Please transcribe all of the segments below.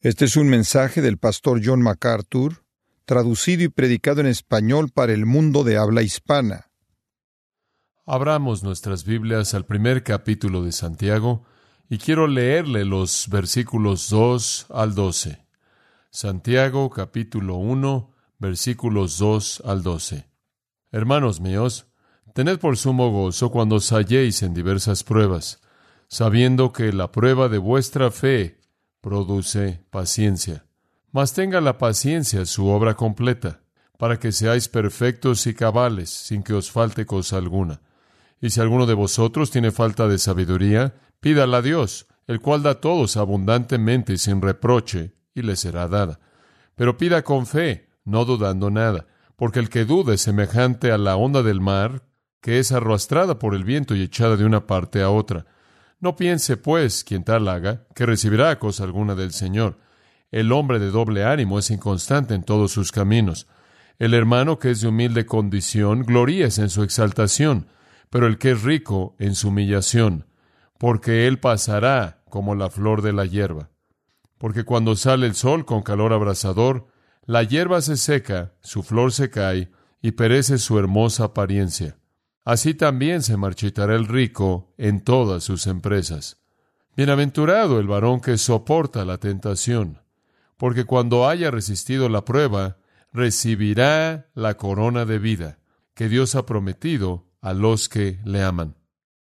Este es un mensaje del pastor John MacArthur, traducido y predicado en español para el mundo de habla hispana. Abramos nuestras Biblias al primer capítulo de Santiago y quiero leerle los versículos 2 al 12. Santiago capítulo 1, versículos 2 al 12. Hermanos míos, tened por sumo gozo cuando os halléis en diversas pruebas, sabiendo que la prueba de vuestra fe produce paciencia. Mas tenga la paciencia su obra completa, para que seáis perfectos y cabales, sin que os falte cosa alguna. Y si alguno de vosotros tiene falta de sabiduría, pídala a Dios, el cual da a todos abundantemente y sin reproche, y le será dada. Pero pida con fe, no dudando nada, porque el que duda es semejante a la onda del mar, que es arrastrada por el viento y echada de una parte a otra. No piense, pues, quien tal haga, que recibirá cosa alguna del Señor. El hombre de doble ánimo es inconstante en todos sus caminos. El hermano que es de humilde condición, gloríese en su exaltación, pero el que es rico en su humillación, porque él pasará como la flor de la hierba. Porque cuando sale el sol con calor abrasador, la hierba se seca, su flor se cae, y perece su hermosa apariencia. Así también se marchitará el rico en todas sus empresas. Bienaventurado el varón que soporta la tentación, porque cuando haya resistido la prueba, recibirá la corona de vida que Dios ha prometido a los que le aman.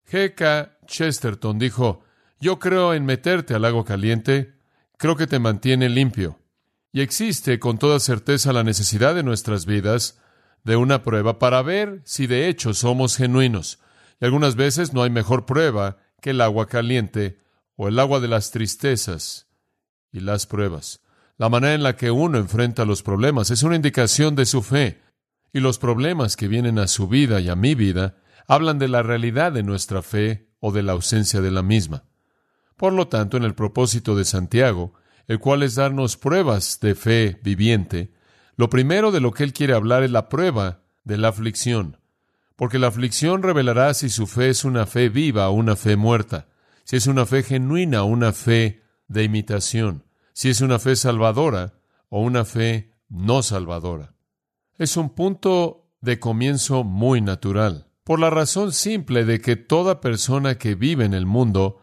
G.K. Chesterton dijo: yo creo en meterte al agua caliente, creo que te mantiene limpio. Y existe con toda certeza la necesidad de nuestras vidas de una prueba para ver si de hecho somos genuinos. Y algunas veces no hay mejor prueba que el agua caliente o el agua de las tristezas y las pruebas. La manera en la que uno enfrenta los problemas es una indicación de su fe. Y los problemas que vienen a su vida y a mi vida hablan de la realidad de nuestra fe o de la ausencia de la misma. Por lo tanto, en el propósito de Santiago, el cual es darnos pruebas de fe viviente, lo primero de lo que él quiere hablar es la prueba de la aflicción, porque la aflicción revelará si su fe es una fe viva o una fe muerta, si es una fe genuina o una fe de imitación, si es una fe salvadora o una fe no salvadora. Es un punto de comienzo muy natural, por la razón simple de que toda persona que vive en el mundo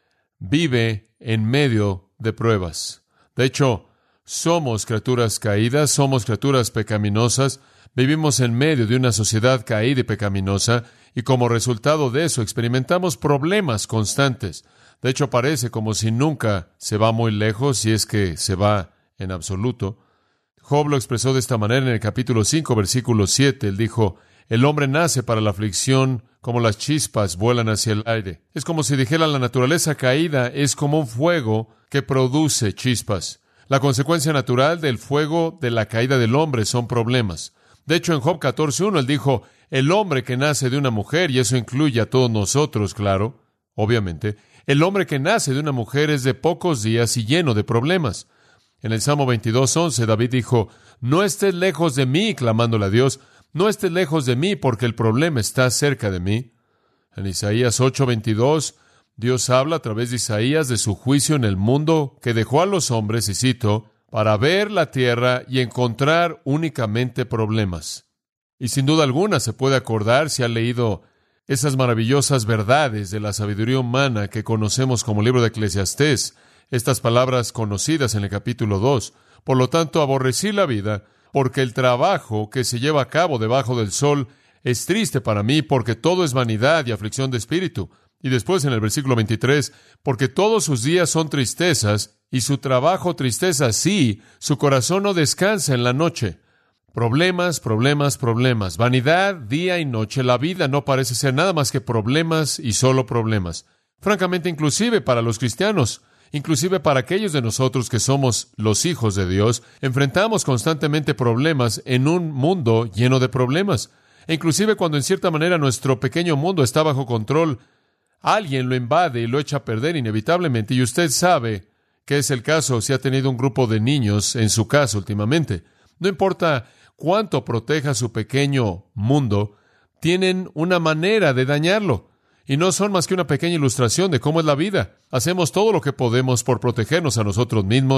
vive en medio de pruebas. De hecho, somos criaturas caídas, somos criaturas pecaminosas, vivimos en medio de una sociedad caída y pecaminosa, y como resultado de eso experimentamos problemas constantes. De hecho, parece como si nunca se va muy lejos, si es que se va en absoluto. Job lo expresó de esta manera en el capítulo 5, versículo 7. Él dijo: el hombre nace para la aflicción como las chispas vuelan hacia el aire. Es como si dijera: la naturaleza caída es como un fuego que produce chispas. La consecuencia natural del fuego de la caída del hombre son problemas. De hecho, en Job 14:1 él dijo: el hombre que nace de una mujer, y eso incluye a todos nosotros, claro, obviamente, el hombre que nace de una mujer es de pocos días y lleno de problemas. En el Salmo 22:11 David dijo: no estés lejos de mí, clamándole a Dios, no estés lejos de mí porque el problema está cerca de mí. En Isaías 8:22 Dios habla a través de Isaías de su juicio en el mundo que dejó a los hombres, y cito, para ver la tierra y encontrar únicamente problemas. Y sin duda alguna se puede acordar, si ha leído esas maravillosas verdades de la sabiduría humana que conocemos como libro de Eclesiastés, estas palabras conocidas en el capítulo 2. Por lo tanto, aborrecí la vida, porque el trabajo que se lleva a cabo debajo del sol es triste para mí, porque todo es vanidad y aflicción de espíritu. Y después en el versículo 23, porque todos sus días son tristezas, y su trabajo tristeza, sí, su corazón no descansa en la noche. Problemas, problemas, problemas, vanidad día y noche. La vida no parece ser nada más que problemas y solo problemas. Francamente, inclusive para los cristianos, inclusive para aquellos de nosotros que somos los hijos de Dios, enfrentamos constantemente problemas en un mundo lleno de problemas. E inclusive cuando en cierta manera nuestro pequeño mundo está bajo control, alguien lo invade y lo echa a perder inevitablemente, y usted sabe que es el caso si ha tenido un grupo de niños en su casa últimamente. No importa cuánto proteja su pequeño mundo, tienen una manera de dañarlo. Y no son más que una pequeña ilustración de cómo es la vida. Hacemos todo lo que podemos por protegernos a nosotros mismos,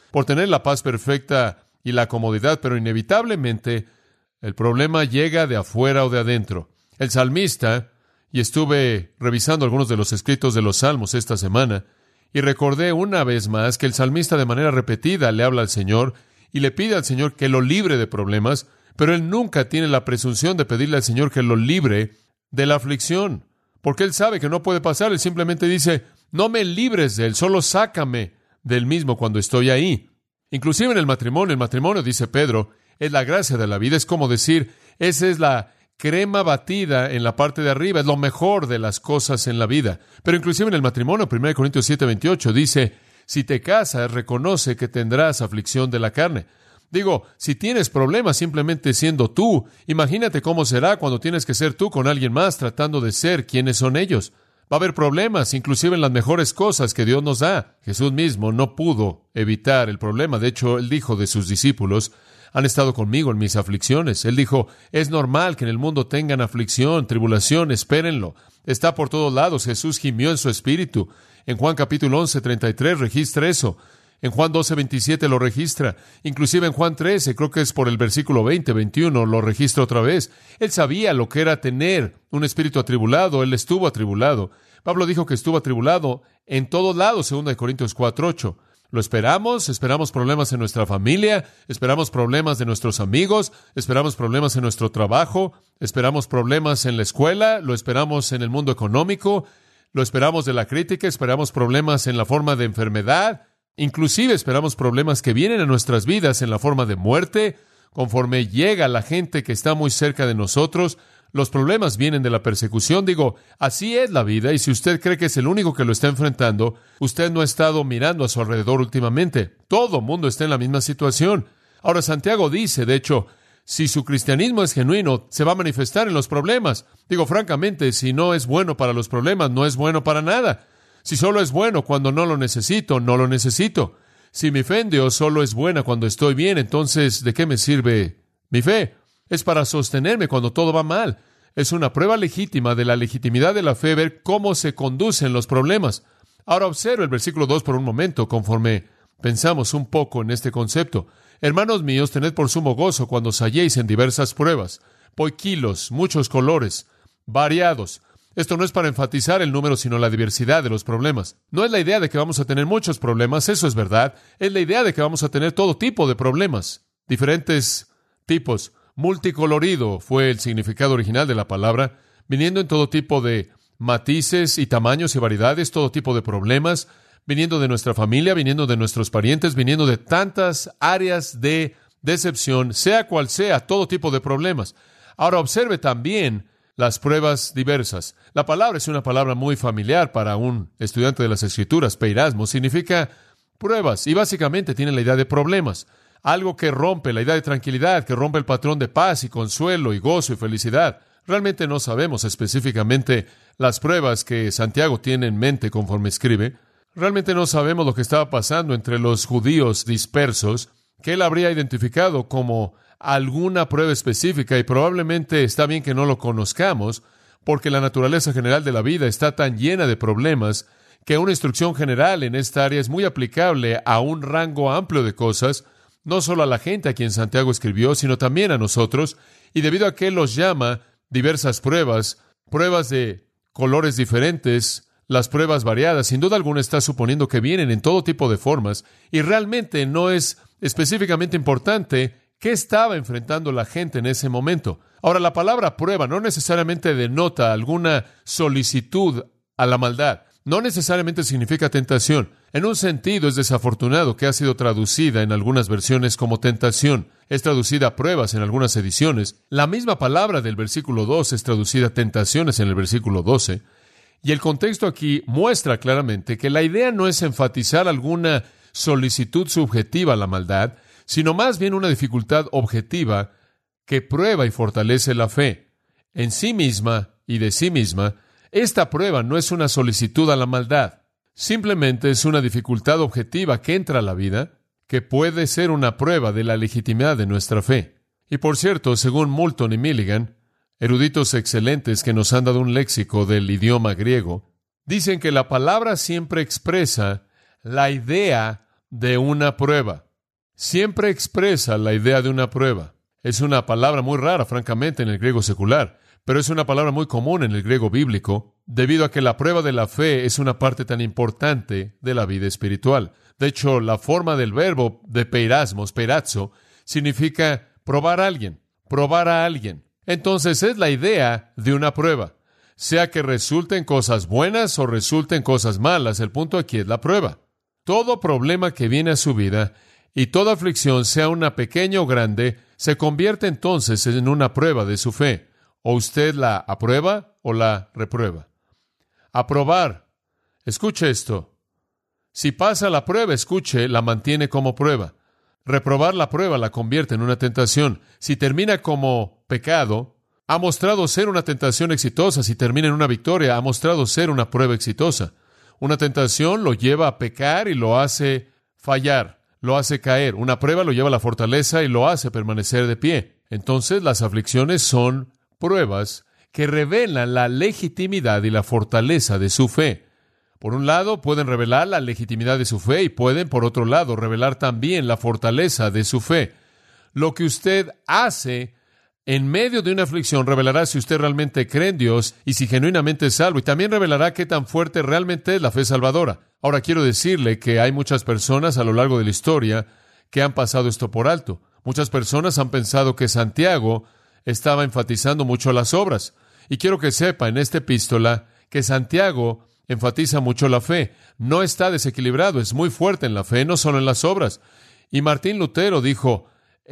por tener la paz perfecta y la comodidad, pero inevitablemente el problema llega de afuera o de adentro. El salmista, y estuve revisando algunos de los escritos de los Salmos esta semana, y recordé una vez más que el salmista de manera repetida le habla al Señor y le pide al Señor que lo libre de problemas, pero él nunca tiene la presunción de pedirle al Señor que lo libre de la aflicción, porque él sabe que no puede pasar. Él simplemente dice, no me libres de él, solo sácame del mismo cuando estoy ahí. Inclusive en el matrimonio, dice Pedro, es la gracia de la vida. Es como decir, esa es la crema batida en la parte de arriba, es lo mejor de las cosas en la vida. Pero inclusive en el matrimonio, 1 Corintios 7:28, dice, si te casas, reconoce que tendrás aflicción de la carne. Digo, si tienes problemas simplemente siendo tú, imagínate cómo será cuando tienes que ser tú con alguien más tratando de ser quienes son ellos. Va a haber problemas, inclusive en las mejores cosas que Dios nos da. Jesús mismo no pudo evitar el problema. De hecho, Él dijo de sus discípulos, han estado conmigo en mis aflicciones. Él dijo, es normal que en el mundo tengan aflicción, tribulación, espérenlo. Está por todos lados. Jesús gimió en su espíritu. En Juan capítulo 11:33 registra eso. En Juan 12:27 lo registra. Inclusive en Juan 13, creo que es por el versículo 20-21, lo registra otra vez. Él sabía lo que era tener un espíritu atribulado. Él estuvo atribulado. Pablo dijo que estuvo atribulado en todos lados, 2 Corintios 4:8. Lo esperamos problemas en nuestra familia, esperamos problemas de nuestros amigos, esperamos problemas en nuestro trabajo, esperamos problemas en la escuela, lo esperamos en el mundo económico, lo esperamos de la crítica, esperamos problemas en la forma de enfermedad, inclusive esperamos problemas que vienen a nuestras vidas en la forma de muerte. Conforme llega la gente que está muy cerca de nosotros, los problemas vienen de la persecución. Digo, así es la vida, y si usted cree que es el único que lo está enfrentando, usted no ha estado mirando a su alrededor últimamente. Todo mundo está en la misma situación. Ahora, Santiago dice, de hecho, si su cristianismo es genuino, se va a manifestar en los problemas. Digo, francamente, si no es bueno para los problemas, no es bueno para nada. Si solo es bueno cuando no lo necesito, no lo necesito. Si mi fe en Dios solo es buena cuando estoy bien, entonces, ¿de qué me sirve mi fe? Es para sostenerme cuando todo va mal. Es una prueba legítima de la legitimidad de la fe ver cómo se conducen los problemas. Ahora observe el versículo 2 por un momento, conforme pensamos un poco en este concepto. Hermanos míos, tened por sumo gozo cuando os halléis en diversas pruebas, poiquilos, muchos colores, variados. Esto no es para enfatizar el número, sino la diversidad de los problemas. No es la idea de que vamos a tener muchos problemas, eso es verdad. Es la idea de que vamos a tener todo tipo de problemas, diferentes tipos. Multicolorido fue el significado original de la palabra, viniendo en todo tipo de matices y tamaños y variedades, todo tipo de problemas, viniendo de nuestra familia, viniendo de nuestros parientes, viniendo de tantas áreas de decepción, sea cual sea, todo tipo de problemas. Ahora observe también las pruebas diversas. La palabra es una palabra muy familiar para un estudiante de las Escrituras. Peirasmo significa pruebas y básicamente tiene la idea de problemas. Algo que rompe la idea de tranquilidad, que rompe el patrón de paz y consuelo y gozo y felicidad. Realmente no sabemos específicamente las pruebas que Santiago tiene en mente conforme escribe. Realmente no sabemos lo que estaba pasando entre los judíos dispersos, que él habría identificado como alguna prueba específica, y probablemente está bien que no lo conozcamos, porque la naturaleza general de la vida está tan llena de problemas que una instrucción general en esta área es muy aplicable a un rango amplio de cosas, no solo a la gente a quien Santiago escribió, sino también a nosotros, y debido a que él los llama diversas pruebas, pruebas de colores diferentes, las pruebas variadas, sin duda alguna está suponiendo que vienen en todo tipo de formas, y realmente no es específicamente importante qué estaba enfrentando la gente en ese momento. Ahora, la palabra prueba no necesariamente denota alguna solicitud a la maldad. No necesariamente significa tentación. En un sentido, es desafortunado que ha sido traducida en algunas versiones como tentación. Es traducida a pruebas en algunas ediciones. La misma palabra del versículo 2 es traducida tentaciones en el versículo 12. Y el contexto aquí muestra claramente que la idea no es enfatizar alguna solicitud subjetiva a la maldad, sino más bien una dificultad objetiva que prueba y fortalece la fe. En sí misma y de sí misma, esta prueba no es una solicitud a la maldad. Simplemente es una dificultad objetiva que entra a la vida, que puede ser una prueba de la legitimidad de nuestra fe. Y por cierto, según Moulton y Milligan, eruditos excelentes que nos han dado un léxico del idioma griego, dicen que la palabra siempre expresa la idea de una prueba. Siempre expresa la idea de una prueba. Es una palabra muy rara, francamente, en el griego secular, pero es una palabra muy común en el griego bíblico, debido a que la prueba de la fe es una parte tan importante de la vida espiritual. De hecho, la forma del verbo de peirazo, significa probar a alguien. Entonces, es la idea de una prueba. Sea que resulten cosas buenas o resulten cosas malas, el punto aquí es la prueba. Todo problema que viene a su vida y toda aflicción, sea una pequeña o grande, se convierte entonces en una prueba de su fe. O usted la aprueba o la reprueba. Aprobar. Escuche esto. Si pasa la prueba, escuche, la mantiene como prueba. Reprobar la prueba la convierte en una tentación. Si termina como pecado, ha mostrado ser una tentación exitosa. Si termina en una victoria, ha mostrado ser una prueba exitosa. Una tentación lo lleva a pecar y lo hace fallar, lo hace caer. Una prueba lo lleva a la fortaleza y lo hace permanecer de pie. Entonces, las aflicciones son pruebas que revelan la legitimidad y la fortaleza de su fe. Por un lado, pueden revelar la legitimidad de su fe y pueden, por otro lado, revelar también la fortaleza de su fe. Lo que usted hace en medio de una aflicción revelará si usted realmente cree en Dios y si genuinamente es salvo, y también revelará qué tan fuerte realmente es la fe salvadora. Ahora, quiero decirle que hay muchas personas a lo largo de la historia que han pasado esto por alto. Muchas personas han pensado que Santiago estaba enfatizando mucho las obras. Y quiero que sepa en esta epístola que Santiago enfatiza mucho la fe. No está desequilibrado, es muy fuerte en la fe, no solo en las obras. Y Martín Lutero dijo,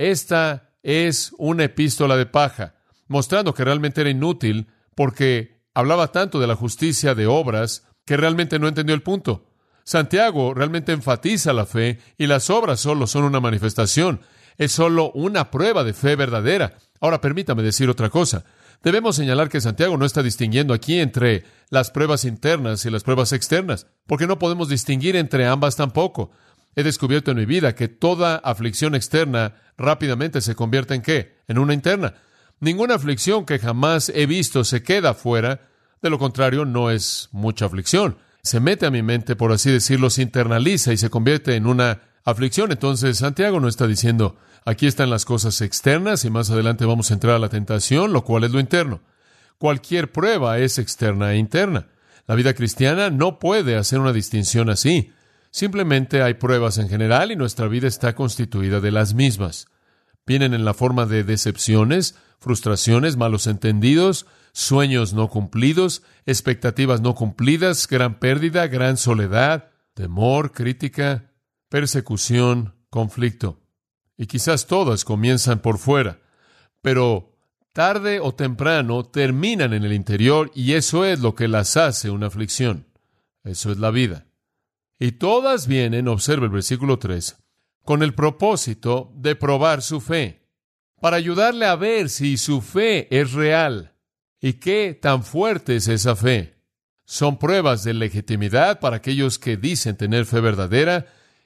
esta es una epístola de paja, mostrando que realmente era inútil porque hablaba tanto de la justicia de obras que realmente no entendió el punto. Santiago realmente enfatiza la fe y las obras solo son una manifestación. Es solo una prueba de fe verdadera. Ahora, permítame decir otra cosa. Debemos señalar que Santiago no está distinguiendo aquí entre las pruebas internas y las pruebas externas, porque no podemos distinguir entre ambas tampoco. He descubierto en mi vida que toda aflicción externa rápidamente se convierte ¿en qué? En una interna. Ninguna aflicción que jamás he visto se queda fuera. De lo contrario, no es mucha aflicción. Se mete a mi mente, por así decirlo, se internaliza y se convierte en una aflicción. Entonces, Santiago no está diciendo, aquí están las cosas externas y más adelante vamos a entrar a la tentación, lo cual es lo interno. Cualquier prueba es externa e interna. La vida cristiana no puede hacer una distinción así. Simplemente hay pruebas en general y nuestra vida está constituida de las mismas. Vienen en la forma de decepciones, frustraciones, malos entendidos, sueños no cumplidos, expectativas no cumplidas, gran pérdida, gran soledad, temor, crítica, persecución, conflicto. Y quizás todas comienzan por fuera, pero tarde o temprano terminan en el interior y eso es lo que las hace una aflicción. Eso es la vida. Y todas vienen, observa el versículo 3, con el propósito de probar su fe, para ayudarle a ver si su fe es real y qué tan fuerte es esa fe. Son pruebas de legitimidad para aquellos que dicen tener fe verdadera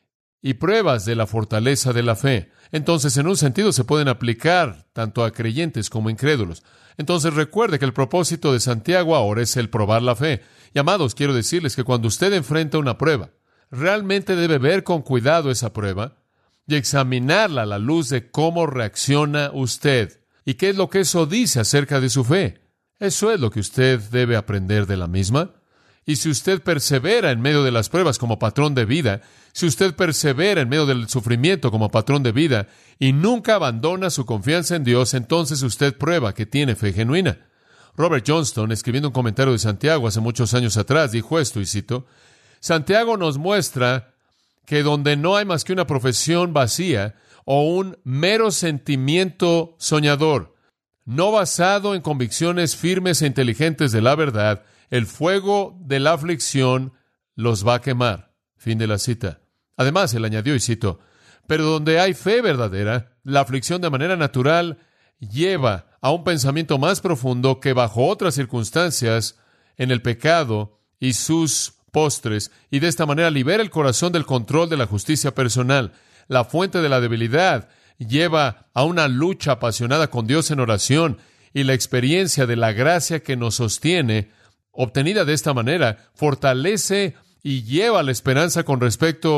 y pruebas de la fortaleza de la fe. Entonces, en un sentido, se pueden aplicar tanto a creyentes como a incrédulos. Entonces, recuerde que el propósito de Santiago ahora es el probar la fe. Y, amados, quiero decirles que cuando usted enfrenta una prueba, realmente debe ver con cuidado esa prueba y examinarla a la luz de cómo reacciona usted y qué es lo que eso dice acerca de su fe. Eso es lo que usted debe aprender de la misma. Y si usted persevera en medio de las pruebas como patrón de vida, si usted persevera en medio del sufrimiento como patrón de vida y nunca abandona su confianza en Dios, entonces usted prueba que tiene fe genuina. Robert Johnston, escribiendo un comentario de Santiago hace muchos años atrás, dijo esto, y cito, Santiago nos muestra que donde no hay más que una profesión vacía o un mero sentimiento soñador, no basado en convicciones firmes e inteligentes de la verdad, el fuego de la aflicción los va a quemar. Fin de la cita. Además, él añadió, y cito, pero donde hay fe verdadera, la aflicción de manera natural lleva a un pensamiento más profundo que bajo otras circunstancias en el pecado y sus postres, y de esta manera libera el corazón del control de la justicia personal. La fuente de la debilidad lleva a una lucha apasionada con Dios en oración, y la experiencia de la gracia que nos sostiene, obtenida de esta manera, fortalece y lleva la esperanza con respecto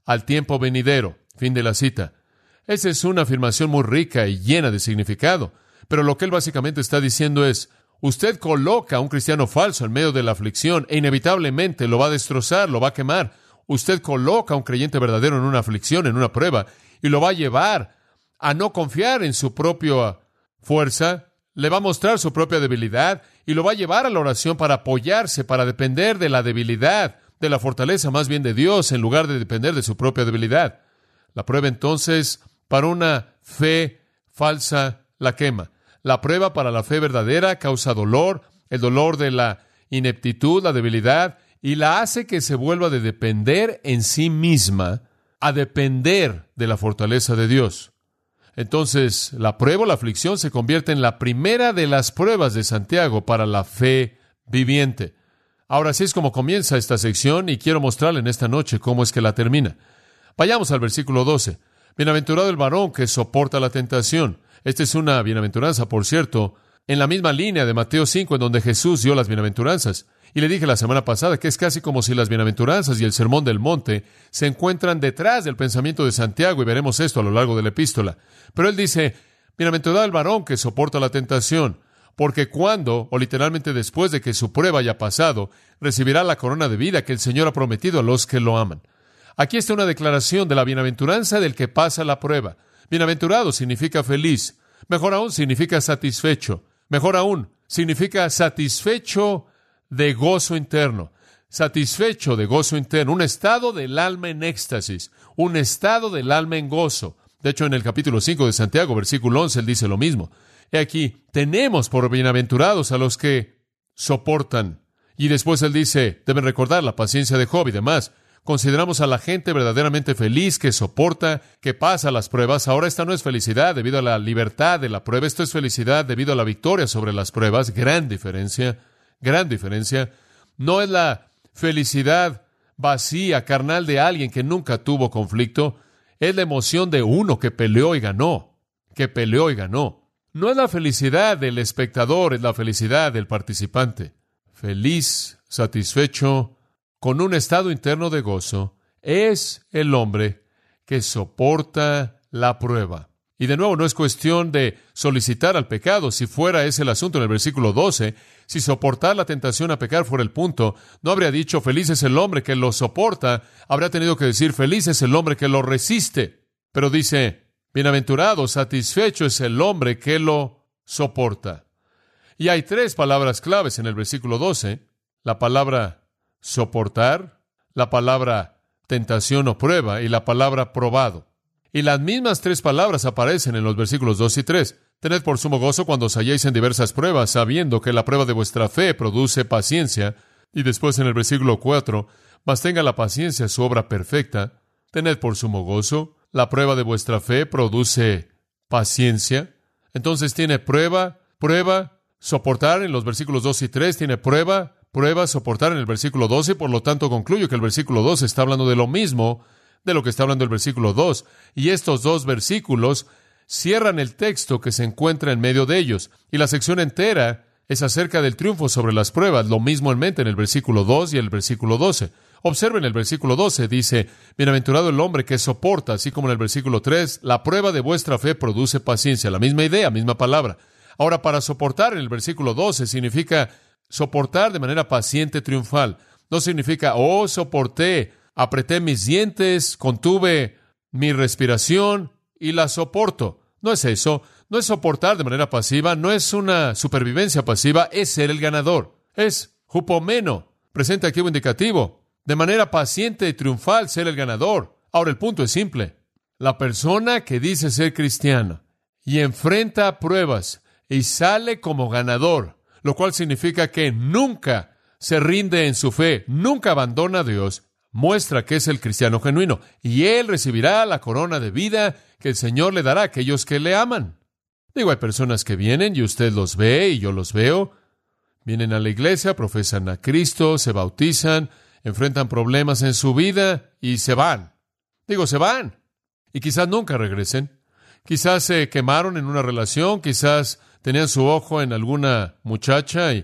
al tiempo venidero. Fin de la cita. Esa es una afirmación muy rica y llena de significado. Pero lo que él básicamente está diciendo es, usted coloca a un cristiano falso en medio de la aflicción e inevitablemente lo va a destrozar, lo va a quemar. Usted coloca a un creyente verdadero en una aflicción, en una prueba, y lo va a llevar a no confiar en su propia fuerza, le va a mostrar su propia debilidad y lo va a llevar a la oración para apoyarse, para depender de la debilidad, de la fortaleza más bien de Dios, en lugar de depender de su propia debilidad. La prueba entonces, para una fe falsa, la quema. La prueba para la fe verdadera causa dolor, el dolor de la ineptitud, la debilidad, y la hace que se vuelva de depender en sí misma a depender de la fortaleza de Dios. Entonces, la prueba o la aflicción se convierte en la primera de las pruebas de Santiago para la fe viviente. Ahora, así es como comienza esta sección y quiero mostrarle en esta noche cómo es que la termina. Vayamos al versículo 12. Bienaventurado el varón que soporta la tentación. Esta es una bienaventuranza, por cierto, en la misma línea de Mateo 5, en donde Jesús dio las bienaventuranzas. Y le dije la semana pasada que es casi como si las bienaventuranzas y el sermón del monte se encuentran detrás del pensamiento de Santiago, y veremos esto a lo largo de la epístola. Pero él dice, bienaventurado el varón que soporta la tentación, porque cuando, o literalmente después de que su prueba haya pasado, recibirá la corona de vida que el Señor ha prometido a los que lo aman. Aquí está una declaración de la bienaventuranza del que pasa la prueba. Bienaventurado significa feliz. Mejor aún significa satisfecho. Mejor aún significa satisfecho de gozo interno. Satisfecho de gozo interno. Un estado del alma en éxtasis. Un estado del alma en gozo. De hecho, en el capítulo 5 de Santiago, versículo 11, él dice lo mismo. He aquí, tenemos por bienaventurados a los que soportan. Y después él dice, deben recordar la paciencia de Job y demás. Consideramos a la gente verdaderamente feliz que soporta, que pasa las pruebas. Ahora esta no es felicidad debido a la libertad de la prueba. Esto es felicidad debido a la victoria sobre las pruebas. Gran diferencia. Gran diferencia. No es la felicidad vacía, carnal de alguien que nunca tuvo conflicto. Es la emoción de uno que peleó y ganó. Que peleó y ganó. No es la felicidad del espectador, es la felicidad del participante. Feliz, satisfecho, con un estado interno de gozo, es el hombre que soporta la prueba. Y de nuevo, no es cuestión de solicitar al pecado. Si fuera ese el asunto en el versículo 12, si soportar la tentación a pecar fuera el punto, no habría dicho feliz es el hombre que lo soporta, habría tenido que decir feliz es el hombre que lo resiste. Pero dice, bienaventurado, satisfecho es el hombre que lo soporta. Y hay tres palabras claves en el versículo 12. La palabra soportar, la palabra tentación o prueba y la palabra probado. Y las mismas tres palabras aparecen en los versículos 2 y 3. Tened por sumo gozo cuando os halléis en diversas pruebas, sabiendo que la prueba de vuestra fe produce paciencia. Y después en el versículo 4, mas tenga la paciencia su obra perfecta. Tened por sumo gozo, la prueba de vuestra fe produce paciencia. Entonces tiene prueba, soportar en los versículos 2 y 3, tiene prueba, soportar en el versículo 12, por lo tanto concluyo que el versículo 12 está hablando de lo mismo de lo que está hablando el versículo 2, y estos dos versículos cierran el texto que se encuentra en medio de ellos, y la sección entera es acerca del triunfo sobre las pruebas, lo mismo en mente en el versículo 2 y el versículo 12. Observen el versículo 12, dice, bienaventurado el hombre que soporta, así como en el versículo 3, la prueba de vuestra fe produce paciencia, la misma idea, misma palabra. Ahora, para soportar en el versículo 12 significa soportar de manera paciente, triunfal. No significa, soporté, apreté mis dientes, contuve mi respiración y la soporto. No es eso. No es soportar de manera pasiva, no es una supervivencia pasiva, es ser el ganador. Es hupomeno, presente aquí un indicativo. De manera paciente y triunfal ser el ganador. Ahora el punto es simple. La persona que dice ser cristiana y enfrenta pruebas y sale como ganador, lo cual significa que nunca se rinde en su fe, nunca abandona a Dios, muestra que es el cristiano genuino, y él recibirá la corona de vida que el Señor le dará a aquellos que le aman. Digo, hay personas que vienen y usted los ve y yo los veo, vienen a la iglesia, profesan a Cristo, se bautizan, enfrentan problemas en su vida y se van. Digo, se van. Y quizás nunca regresen. Quizás se quemaron en una relación, quizás tenían su ojo en alguna muchacha y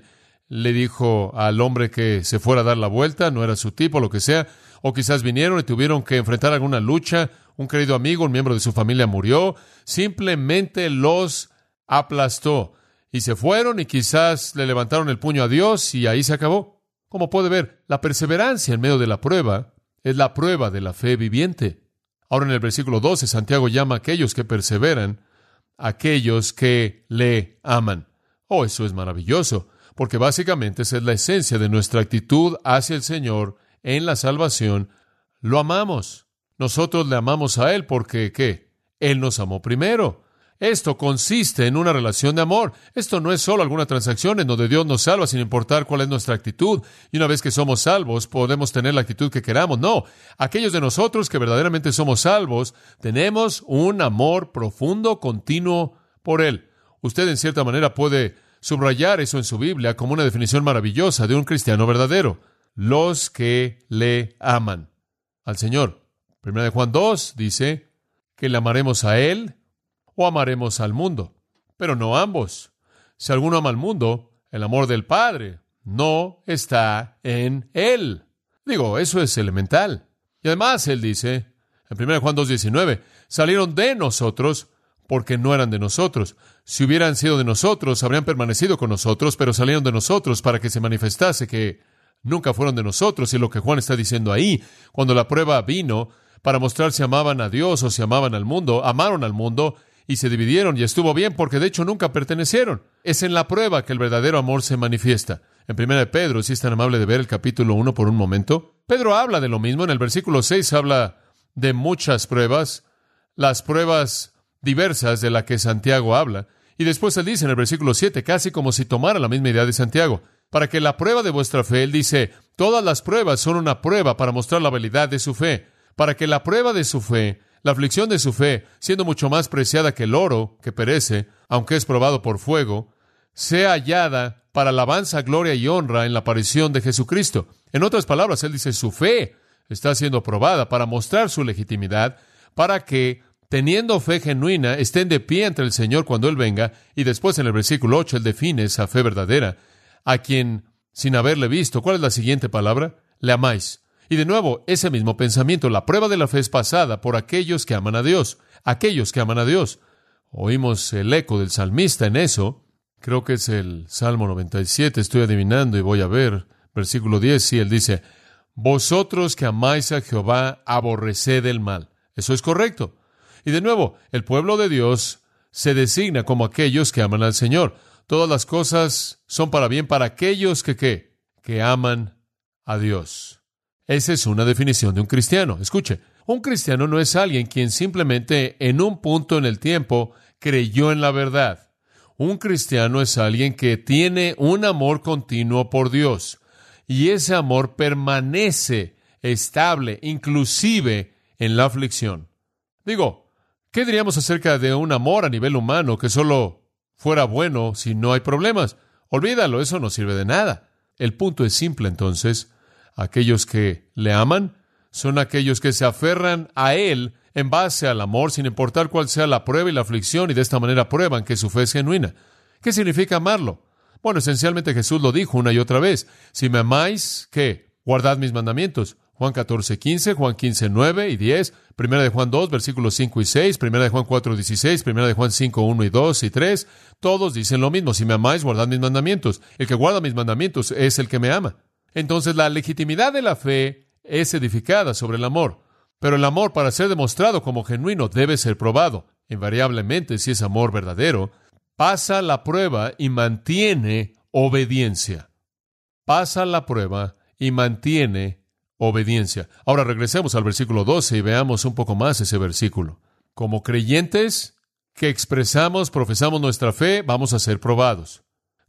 le dijo al hombre que se fuera a dar la vuelta, no era su tipo, lo que sea, o quizás vinieron y tuvieron que enfrentar alguna lucha, un querido amigo, un miembro de su familia murió, simplemente los aplastó y se fueron y quizás le levantaron el puño a Dios y ahí se acabó. Como puede ver, la perseverancia en medio de la prueba es la prueba de la fe viviente. Ahora en el versículo 12, Santiago llama a aquellos que perseveran, aquellos que le aman. Oh, eso es maravilloso, porque básicamente esa es la esencia de nuestra actitud hacia el Señor en la salvación. Lo amamos. Nosotros le amamos a Él porque, ¿qué? Él nos amó primero. Esto consiste en una relación de amor. Esto no es solo alguna transacción en donde Dios nos salva sin importar cuál es nuestra actitud. Y una vez que somos salvos, podemos tener la actitud que queramos. No, aquellos de nosotros que verdaderamente somos salvos, tenemos un amor profundo, continuo por Él. Usted en cierta manera puede subrayar eso en su Biblia como una definición maravillosa de un cristiano verdadero. Los que le aman al Señor. 1 Juan 2 dice que le amaremos a Él o amaremos al mundo, pero no ambos. Si alguno ama al mundo, el amor del Padre no está en él. Digo, eso es elemental. Y además, él dice, en 1 Juan 2:19, salieron de nosotros porque no eran de nosotros. Si hubieran sido de nosotros, habrían permanecido con nosotros, pero salieron de nosotros para que se manifestase que nunca fueron de nosotros. Y lo que Juan está diciendo ahí, cuando la prueba vino para mostrar si amaban a Dios o si amaban al mundo, amaron al mundo, y se dividieron, y estuvo bien, porque de hecho nunca pertenecieron. Es en la prueba que el verdadero amor se manifiesta. En 1 de Pedro, si es tan amable de ver el capítulo 1 por un momento, Pedro habla de lo mismo. En el versículo 6 habla de muchas pruebas, las pruebas diversas de las que Santiago habla. Y después él dice en el versículo 7, casi como si tomara la misma idea de Santiago, para que la prueba de vuestra fe, él dice, todas las pruebas son una prueba para mostrar la validad de su fe, para que la prueba de su fe, la aflicción de su fe, siendo mucho más preciada que el oro que perece, aunque es probado por fuego, sea hallada para alabanza, gloria y honra en la aparición de Jesucristo. En otras palabras, él dice, su fe está siendo probada para mostrar su legitimidad, para que, teniendo fe genuina, estén de pie ante el Señor cuando Él venga. Y después, en el versículo 8, él define esa fe verdadera, a quien, sin haberle visto, ¿cuál es la siguiente palabra? Le amáis. Y de nuevo, ese mismo pensamiento, la prueba de la fe es pasada por aquellos que aman a Dios. Aquellos que aman a Dios. Oímos el eco del salmista en eso. Creo que es el Salmo 97, estoy adivinando y voy a ver. Versículo 10, sí, él dice, vosotros que amáis a Jehová, aborreced el mal. Eso es correcto. Y de nuevo, el pueblo de Dios se designa como aquellos que aman al Señor. Todas las cosas son para bien para aquellos que aman a Dios. Esa es una definición de un cristiano. Escuche, un cristiano no es alguien quien simplemente en un punto en el tiempo creyó en la verdad. Un cristiano es alguien que tiene un amor continuo por Dios. Y ese amor permanece estable, inclusive en la aflicción. Digo, ¿qué diríamos acerca de un amor a nivel humano que solo fuera bueno si no hay problemas? Olvídalo, eso no sirve de nada. El punto es simple entonces. Aquellos que le aman son aquellos que se aferran a Él en base al amor, sin importar cuál sea la prueba y la aflicción, y de esta manera prueban que su fe es genuina. ¿Qué significa amarlo? Bueno, esencialmente Jesús lo dijo una y otra vez. Si me amáis, ¿qué? Guardad mis mandamientos. Juan 14:15, Juan 15:9 y 10, 1 de Juan 2, versículos 5 y 6, 1 de Juan 4:16, 1 de Juan 5:1 y 2 y 3, todos dicen lo mismo. Si me amáis, guardad mis mandamientos. El que guarda mis mandamientos es el que me ama. Entonces, la legitimidad de la fe es edificada sobre el amor. Pero el amor, para ser demostrado como genuino, debe ser probado. Invariablemente, si es amor verdadero, pasa la prueba y mantiene obediencia. Pasa la prueba y mantiene obediencia. Ahora regresemos al versículo 12 y veamos un poco más ese versículo. Como creyentes que profesamos nuestra fe, vamos a ser probados.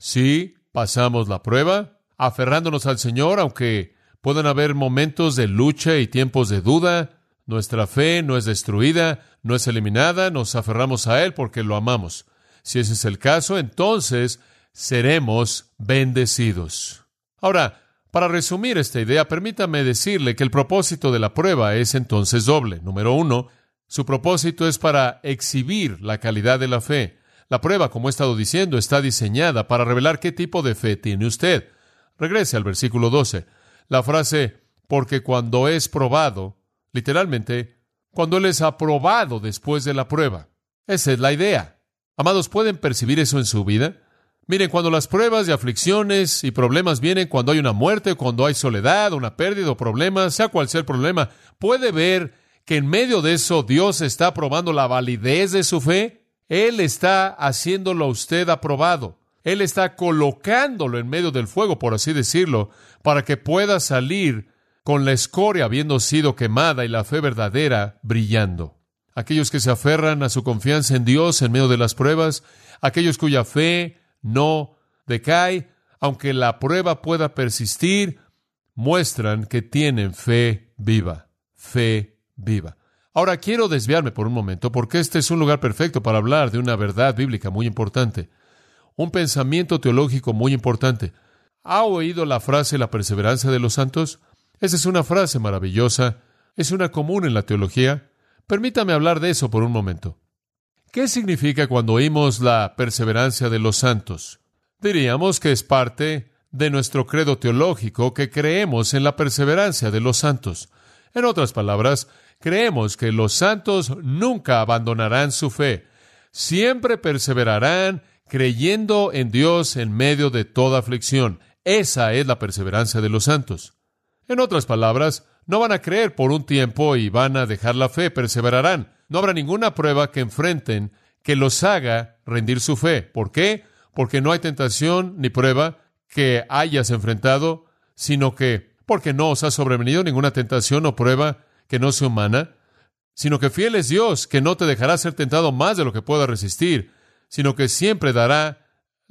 Si pasamos la prueba, aferrándonos al Señor, aunque puedan haber momentos de lucha y tiempos de duda, nuestra fe no es destruida, no es eliminada, nos aferramos a Él porque lo amamos. Si ese es el caso, entonces seremos bendecidos. Ahora, para resumir esta idea, permítame decirle que el propósito de la prueba es entonces doble. Número 1, su propósito es para exhibir la calidad de la fe. La prueba, como he estado diciendo, está diseñada para revelar qué tipo de fe tiene usted. Regrese al versículo 12. La frase, porque cuando es probado, literalmente, cuando Él es aprobado después de la prueba. Esa es la idea. Amados, ¿pueden percibir eso en su vida? Miren, cuando las pruebas y aflicciones y problemas vienen, cuando hay una muerte, cuando hay soledad, una pérdida o problemas, sea cual sea el problema, ¿puede ver que en medio de eso Dios está probando la validez de su fe? Él está haciéndolo a usted aprobado. Él está colocándolo en medio del fuego, por así decirlo, para que pueda salir con la escoria habiendo sido quemada y la fe verdadera brillando. Aquellos que se aferran a su confianza en Dios en medio de las pruebas, aquellos cuya fe no decae, aunque la prueba pueda persistir, muestran que tienen fe viva. Fe viva. Ahora quiero desviarme por un momento porque este es un lugar perfecto para hablar de una verdad bíblica muy importante, un pensamiento teológico muy importante. ¿Ha oído la frase la perseverancia de los santos? Esa es una frase maravillosa, es una común en la teología. Permítame hablar de eso por un momento. ¿Qué significa cuando oímos la perseverancia de los santos? Diríamos que es parte de nuestro credo teológico que creemos en la perseverancia de los santos. En otras palabras, creemos que los santos nunca abandonarán su fe. Siempre perseverarán creyendo en Dios en medio de toda aflicción. Esa es la perseverancia de los santos. En otras palabras, no van a creer por un tiempo y van a dejar la fe, perseverarán. No habrá ninguna prueba que enfrenten que los haga rendir su fe. ¿Por qué? Porque no hay tentación ni prueba que hayas enfrentado, sino que porque no os ha sobrevenido ninguna tentación o prueba que no sea humana, sino que fiel es Dios, que no te dejará ser tentado más de lo que pueda resistir, sino que siempre dará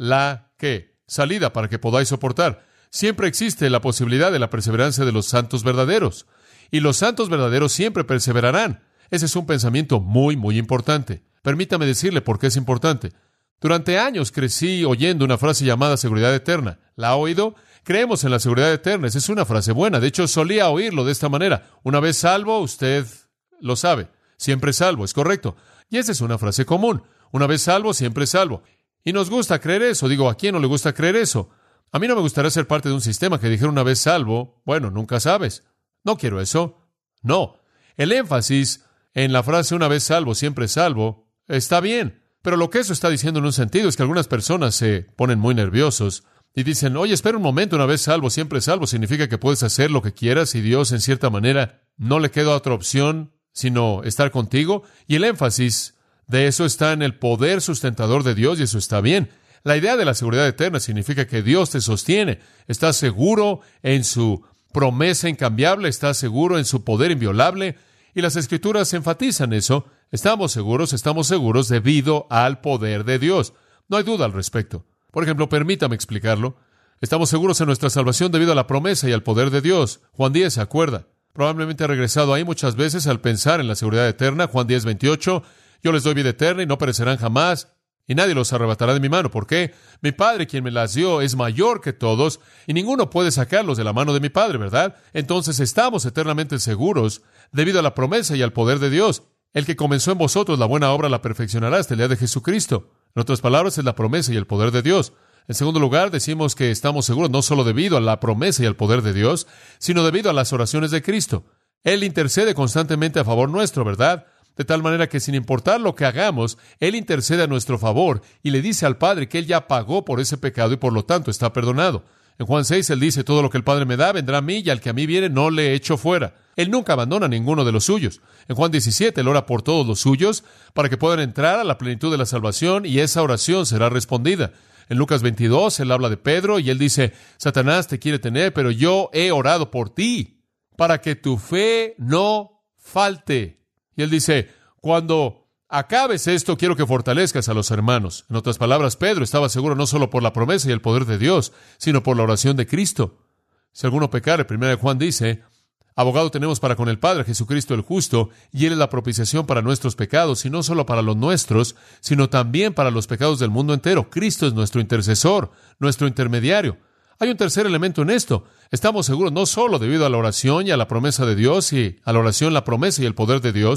la salida para que podáis soportar. Siempre existe la posibilidad de la perseverancia de los santos verdaderos. Y los santos verdaderos siempre perseverarán. Ese es un pensamiento muy, muy importante. Permítame decirle por qué es importante. Durante años crecí oyendo una frase llamada seguridad eterna. ¿La ha oído? Creemos en la seguridad eterna. Esa es una frase buena. De hecho, solía oírlo de esta manera. Una vez salvo, usted lo sabe. Siempre salvo, es correcto. Y esa es una frase común. Una vez salvo, siempre salvo. Y nos gusta creer eso. Digo, ¿a quién no le gusta creer eso? A mí no me gustaría ser parte de un sistema que dijera una vez salvo, bueno, nunca sabes. No quiero eso. No. El énfasis en la frase una vez salvo, siempre salvo, está bien. Pero lo que eso está diciendo en un sentido es que algunas personas se ponen muy nerviosos y dicen, oye, espera un momento, una vez salvo, siempre salvo, significa que puedes hacer lo que quieras y Dios, en cierta manera, no le queda otra opción sino estar contigo. Y el énfasis de eso está en el poder sustentador de Dios y eso está bien. La idea de la seguridad eterna significa que Dios te sostiene. Estás seguro en su promesa incambiable, estás seguro en su poder inviolable. Y las Escrituras enfatizan eso. Estamos seguros debido al poder de Dios. No hay duda al respecto. Por ejemplo, permítame explicarlo. Estamos seguros en nuestra salvación debido a la promesa y al poder de Dios. Juan 10, ¿se acuerda? Probablemente ha regresado ahí muchas veces al pensar en la seguridad eterna. Juan 10, 28. Yo les doy vida eterna y no perecerán jamás, y nadie los arrebatará de mi mano. ¿Por qué? Mi Padre, quien me las dio, es mayor que todos, y ninguno puede sacarlos de la mano de mi Padre, ¿verdad? Entonces estamos eternamente seguros debido a la promesa y al poder de Dios. El que comenzó en vosotros la buena obra la perfeccionará hasta el día de Jesucristo. En otras palabras, es la promesa y el poder de Dios. En segundo lugar, decimos que estamos seguros no solo debido a la promesa y al poder de Dios, sino debido a las oraciones de Cristo. Él intercede constantemente a favor nuestro, ¿verdad? De tal manera que sin importar lo que hagamos, Él intercede a nuestro favor y le dice al Padre que Él ya pagó por ese pecado y por lo tanto está perdonado. En Juan 6, Él dice, todo lo que el Padre me da vendrá a mí y al que a mí viene no le echo fuera. Él nunca abandona a ninguno de los suyos. En Juan 17, Él ora por todos los suyos para que puedan entrar a la plenitud de la salvación y esa oración será respondida. En Lucas 22, Él habla de Pedro y Él dice, Satanás te quiere tener, pero yo he orado por ti para que tu fe no falte. Y Él dice, cuando acabes esto, quiero que fortalezcas a los hermanos. En otras palabras, Pedro estaba seguro no solo por la promesa y el poder de Dios, sino por la oración de Cristo. Si alguno pecare, 1 Juan dice, abogado tenemos para con el Padre, Jesucristo el justo, y Él es la propiciación para nuestros pecados, y no solo para los nuestros, sino también para los pecados del mundo entero. Cristo es nuestro intercesor, nuestro intermediario. Hay un tercer elemento en esto. Estamos seguros no solo debido a la oración y a la promesa de Dios, y a la oración, la promesa y el poder de Dios,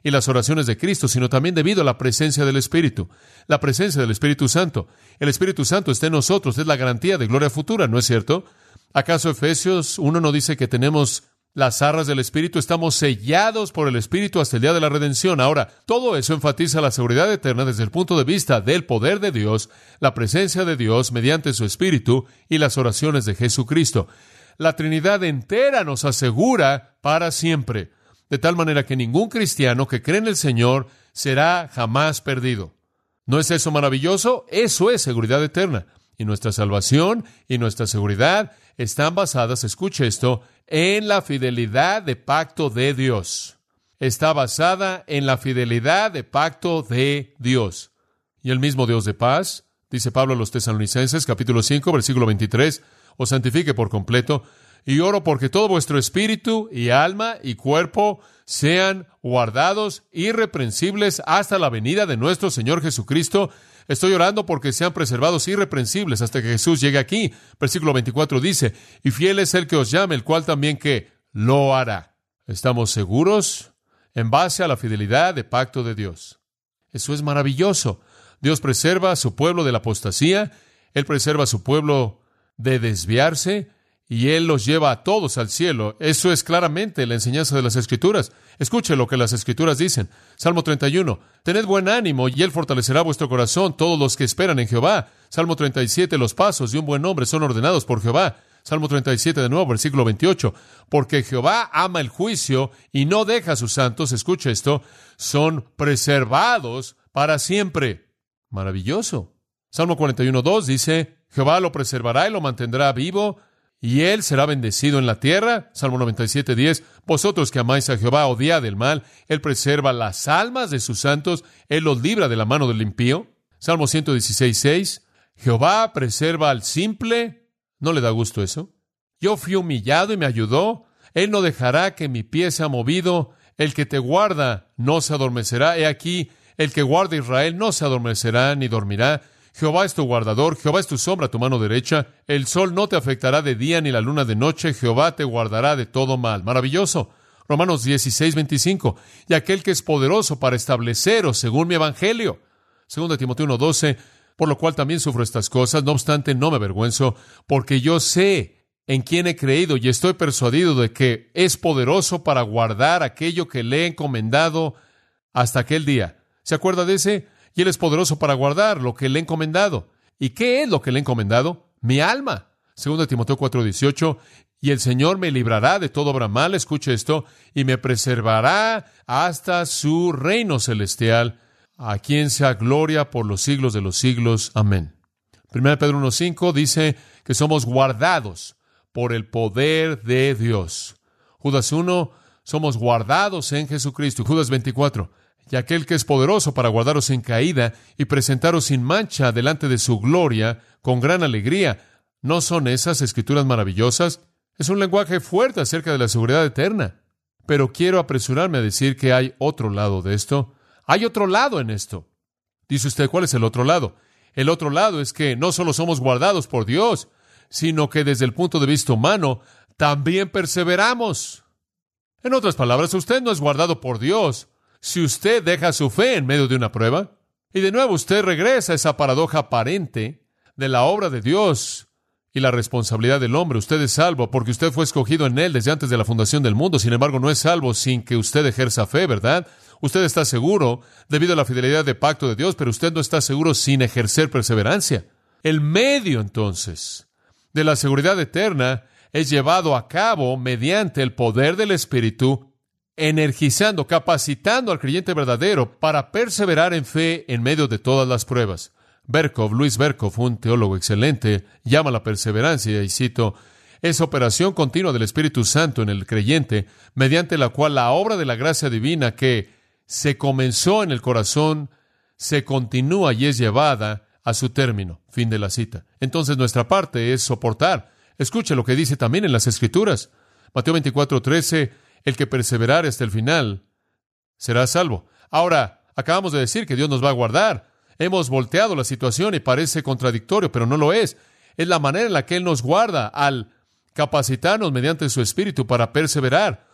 y las oraciones de Cristo, sino también debido a la presencia del Espíritu, la presencia del Espíritu Santo. El Espíritu Santo está en nosotros, es la garantía de gloria futura, ¿no es cierto? ¿Acaso Efesios 1 no dice que tenemos las arras del Espíritu? Estamos sellados por el Espíritu hasta el día de la redención. Ahora, todo eso enfatiza la seguridad eterna desde el punto de vista del poder de Dios, la presencia de Dios mediante su Espíritu y las oraciones de Jesucristo. La Trinidad entera nos asegura para siempre, de tal manera que ningún cristiano que cree en el Señor será jamás perdido. ¿No es eso maravilloso? Eso es seguridad eterna. Y nuestra salvación y nuestra seguridad están basadas, escuche esto, en la fidelidad de pacto de Dios. Está basada en la fidelidad de pacto de Dios. Y el mismo Dios de paz, dice Pablo a los Tesalonicenses, capítulo 5, versículo 23, os santifique por completo, y oro porque todo vuestro espíritu y alma y cuerpo sean guardados irreprensibles hasta la venida de nuestro Señor Jesucristo. Estoy orando porque sean preservados irreprensibles hasta que Jesús llegue aquí. Versículo 24 dice, y fiel es el que os llame, el cual también que lo hará. ¿Estamos seguros? En base a la fidelidad de pacto de Dios. Eso es maravilloso. Dios preserva a su pueblo de la apostasía, Él preserva a su pueblo de desviarse, y Él los lleva a todos al cielo. Eso es claramente la enseñanza de las Escrituras. Escuche lo que las Escrituras dicen. Salmo 31. Tened buen ánimo, y Él fortalecerá vuestro corazón, todos los que esperan en Jehová. Salmo 37. Los pasos de un buen hombre son ordenados por Jehová. Salmo 37 de nuevo, versículo 28. Porque Jehová ama el juicio y no deja a sus santos, escuche esto, son preservados para siempre. Maravilloso. Salmo 41:2 dice, Jehová lo preservará y lo mantendrá vivo, y él será bendecido en la tierra. Salmo 97:10, vosotros que amáis a Jehová, odiad el mal. Él preserva las almas de sus santos. Él los libra de la mano del impío. Salmo 116:6, Jehová preserva al simple. ¿No le da gusto eso? Yo fui humillado y me ayudó. Él no dejará que mi pie sea movido. El que te guarda no se adormecerá. He aquí, el que guarda a Israel no se adormecerá ni dormirá. Jehová es tu guardador, Jehová es tu sombra a tu mano derecha. El sol no te afectará de día ni la luna de noche. Jehová te guardará de todo mal. Maravilloso. Romanos 16:25. Y aquel que es poderoso para estableceros según mi evangelio. 2 Timoteo 1:12. Por lo cual también sufro estas cosas, no obstante no me avergüenzo, porque yo sé en quién he creído y estoy persuadido de que es poderoso para guardar aquello que le he encomendado hasta aquel día. ¿Se acuerda de ese? Y Él es poderoso para guardar lo que le he encomendado. ¿Y qué es lo que le he encomendado? Mi alma. 2 Timoteo 4:18. Y el Señor me librará de toda obra mala, escuche esto, y me preservará hasta su reino celestial, a quien sea gloria por los siglos de los siglos. Amén. 1 Pedro 1:5 dice que somos guardados por el poder de Dios. Judas 1, somos guardados en Jesucristo. Judas 24, y aquel que es poderoso para guardaros sin caída y presentaros sin mancha delante de su gloria con gran alegría. ¿No son esas escrituras maravillosas? Es un lenguaje fuerte acerca de la seguridad eterna. Pero quiero apresurarme a decir que hay otro lado de esto. Hay otro lado en esto. Dice usted, ¿cuál es el otro lado? El otro lado es que no solo somos guardados por Dios, sino que desde el punto de vista humano también perseveramos. En otras palabras, usted no es guardado por Dios si usted deja su fe en medio de una prueba. Y de nuevo usted regresa a esa paradoja aparente de la obra de Dios y la responsabilidad del hombre. Usted es salvo porque usted fue escogido en Él desde antes de la fundación del mundo. Sin embargo, no es salvo sin que usted ejerza fe, ¿verdad? Usted está seguro debido a la fidelidad de pacto de Dios, pero usted no está seguro sin ejercer perseverancia. El medio, entonces, de la seguridad eterna es llevado a cabo mediante el poder del Espíritu, energizando, capacitando al creyente verdadero para perseverar en fe en medio de todas las pruebas. Luis Berkov, un teólogo excelente, llama la perseverancia, y cito, es operación continua del Espíritu Santo en el creyente, mediante la cual la obra de la gracia divina que se comenzó en el corazón se continúa y es llevada a su término. Fin de la cita. Entonces nuestra parte es soportar. Escuche lo que dice también en las Escrituras. Mateo 24:13, el que perseverare hasta el final será salvo. Ahora, acabamos de decir que Dios nos va a guardar. Hemos volteado la situación y parece contradictorio, pero no lo es. Es la manera en la que Él nos guarda al capacitarnos mediante su Espíritu para perseverar.